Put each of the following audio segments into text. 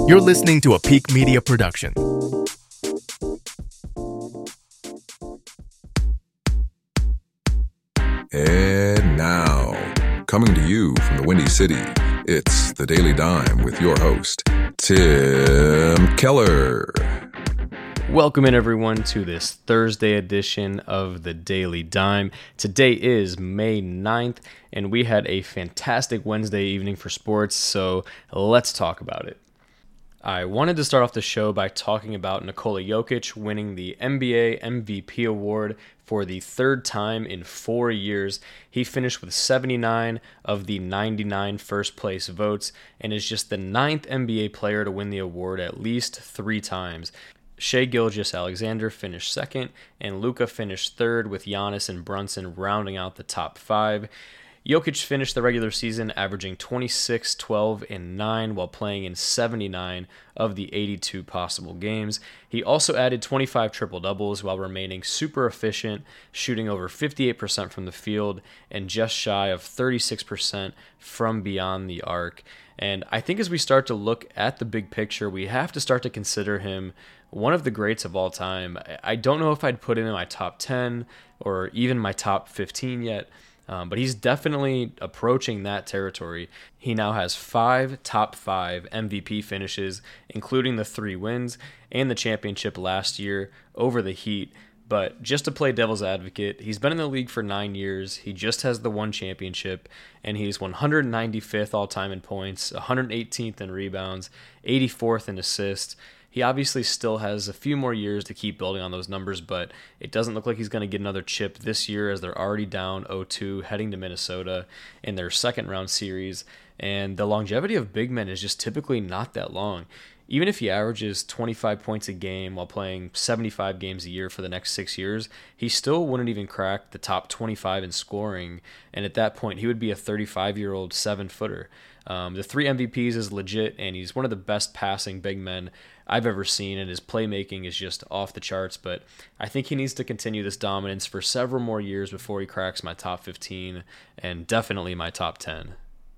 You're listening to a Peak Media production. And now, coming to you from the Windy City, it's The Daily Dime with your host, Tim Keller. Welcome in, everyone, to this Thursday edition of The Daily Dime. Today is May 9th, and we had a fantastic Wednesday evening for sports, so let's talk about it. I wanted to start off the show by talking about Nikola Jokic winning the NBA MVP award for the third time in 4 years. He finished with 79 of the 99 first-place votes and is just the ninth NBA player to win the award at least 3 times. Shai Gilgeous-Alexander finished second, and Luka finished third, with Giannis and Brunson rounding out the top 5. Jokic finished the regular season averaging 26, 12, and 9 while playing in 79 of the 82 possible games. He also added 25 triple-doubles while remaining super efficient, shooting over 58% from the field and just shy of 36% from beyond the arc. And I think as we start to look at the big picture, we have to start to consider him one of the greats of all time. I don't know if I'd put him in my top 10 or even my top 15 yet, but he's definitely approaching that territory. He now has 5 top 5 MVP finishes, including the 3 wins and the championship last year over the Heat. But just to play devil's advocate, he's been in the league for 9 years. He just has the 1 championship, and he's 195th all-time in points, 118th in rebounds, 84th in assists. He obviously still has a few more years to keep building on those numbers, but it doesn't look like he's going to get another chip this year, as they're already down 0-2 heading to Minnesota in their second-round series. And the longevity of big men is just typically not that long. Even if he averages 25 points a game while playing 75 games a year for the next 6 years, he still wouldn't even crack the top 25 in scoring, and at that point, he would be a 35-year-old 7-footer. The 3 MVPs is legit, and he's one of the best passing big men I've ever seen, and his playmaking is just off the charts, but I think he needs to continue this dominance for several more years before he cracks my top 15 and definitely my top 10.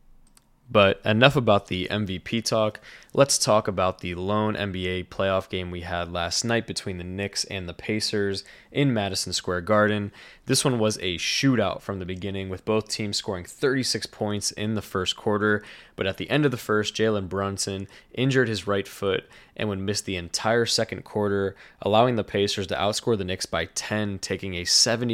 But enough about the MVP talk. Let's talk about the lone NBA playoff game we had last night between the Knicks and the Pacers in Madison Square Garden. This one was a shootout from the beginning, with both teams scoring 36 points in the first quarter. But at the end of the first, Jalen Brunson injured his right foot and would miss the entire second quarter, allowing the Pacers to outscore the Knicks by 10, taking a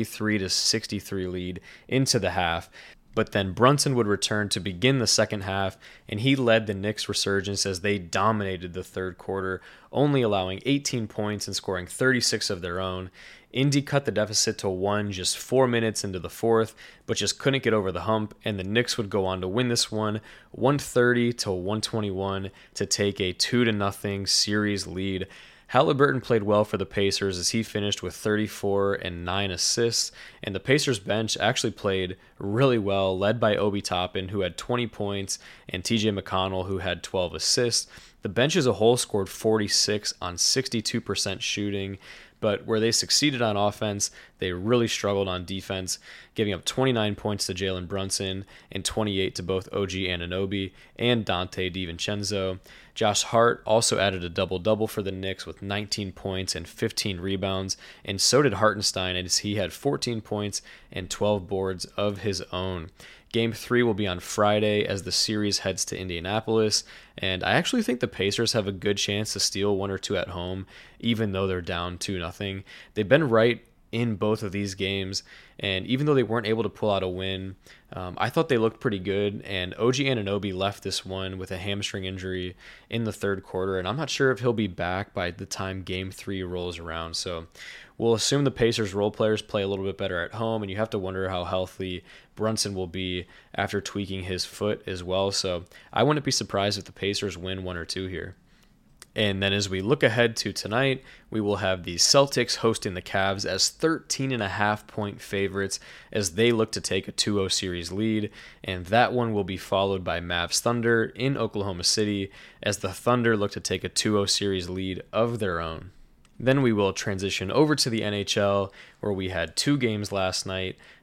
73-63 lead into the half. But then Brunson would return to begin the second half, and he led the Knicks' resurgence as they dominated the third quarter, only allowing 18 points and scoring 36 of their own. Indy cut the deficit to 1 just 4 minutes into the fourth, but just couldn't get over the hump, and the Knicks would go on to win this one 130-121 to take a 2-0 series lead. Halliburton played well for the Pacers as he finished with 34 and 9 assists, and the Pacers bench actually played really well, led by Obi Toppin, who had 20 points, and TJ McConnell, who had 12 assists. The bench as a whole scored 46 on 62% shooting, but where they succeeded on offense, they really struggled on defense, giving up 29 points to Jalen Brunson and 28 to both OG Anunoby and Dante DiVincenzo. Josh Hart also added a double-double for the Knicks with 19 points and 15 rebounds, and so did Hartenstein, as he had 14 points and 12 boards of his own. Game 3 will be on Friday as the series heads to Indianapolis, and I actually think the Pacers have a good chance to steal 1 or 2 at home, even though they're down 2-0. They've been right in both of these games, and even though they weren't able to pull out a win, I thought they looked pretty good, and OG Anunoby left this one with a hamstring injury in the third quarter, and I'm not sure if he'll be back by the time Game 3 rolls around, so we'll assume the Pacers role players play a little bit better at home, and you have to wonder how healthy Brunson will be after tweaking his foot as well, so I wouldn't be surprised if the Pacers win 1 or 2 here. And then as we look ahead to tonight, we will have the Celtics hosting the Cavs as 13.5-point favorites as they look to take a 2-0 series lead. And that one will be followed by Mavs Thunder in Oklahoma City as the Thunder look to take a 2-0 series lead of their own. Then we will transition over to the NHL, where we had 2 games last night.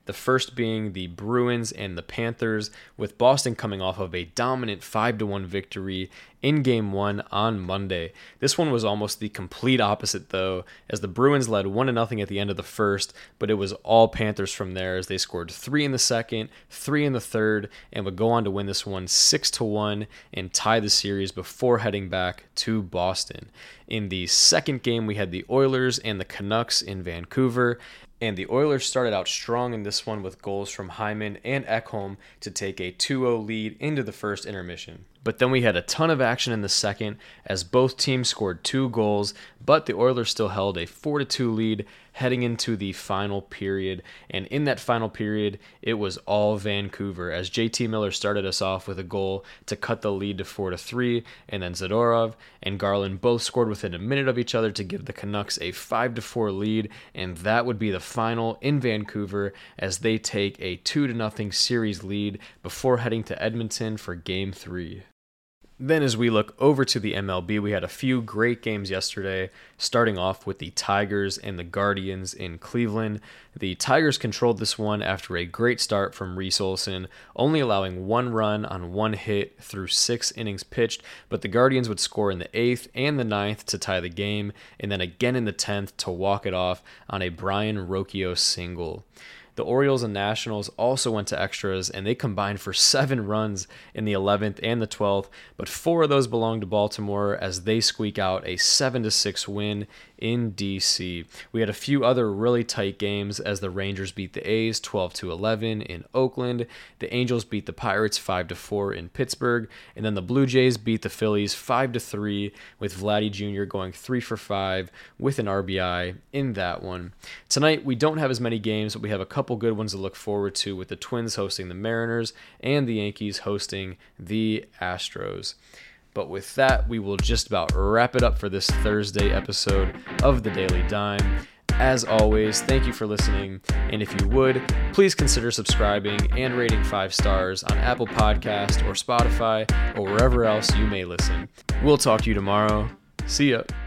The first being the Bruins and the Panthers, with Boston coming off of a dominant 5-1 victory in Game 1 on Monday. This one was almost the complete opposite, though, as the Bruins led 1-0 at the end of the first, but it was all Panthers from there as they scored 3 in the second, 3 in the third, and would go on to win this one 6-1 and tie the series before heading back to Boston. In the second game, we had the Oilers and the Canucks in Vancouver, and the Oilers started out strong in this one with goals from Hyman and Ekholm to take a 2-0 lead into the first intermission. But then we had a ton of action in the second as both teams scored 2 goals, but the Oilers still held a 4-2 lead heading into the final period. And in that final period, it was all Vancouver as JT Miller started us off with a goal to cut the lead to 4-3, and then Zadorov and Garland both scored within a minute of each other to give the Canucks a 5-4 lead, and that would be the final in Vancouver as they take a 2-0 series lead before heading to Edmonton for Game 3. Then as we look over to the MLB, we had a few great games yesterday, starting off with the Tigers and the Guardians in Cleveland. The Tigers controlled this one after a great start from Reese Olson, only allowing 1 run on 1 hit through 6 innings pitched, but the Guardians would score in the 8th and the 9th to tie the game, and then again in the 10th to walk it off on a Brian Rocchio single. The Orioles and Nationals also went to extras, and they combined for 7 runs in the 11th and the 12th, but 4 of those belonged to Baltimore as they squeak out a 7-6 win in D.C. We had a few other really tight games as the Rangers beat the A's 12-11 in Oakland, the Angels beat the Pirates 5-4 in Pittsburgh, and then the Blue Jays beat the Phillies 5-3 with Vladdy Jr. going 3 for 5 with an RBI in that one. Tonight we don't have as many games, but we have a couple good ones to look forward to with the Twins hosting the Mariners and the Yankees hosting the Astros. But with that, we will just about wrap it up for this Thursday episode of The Daily Dime. As always, thank you for listening, and if you would, please consider subscribing and rating 5 stars on Apple Podcast or Spotify or wherever else you may listen. We'll talk to you tomorrow. See ya.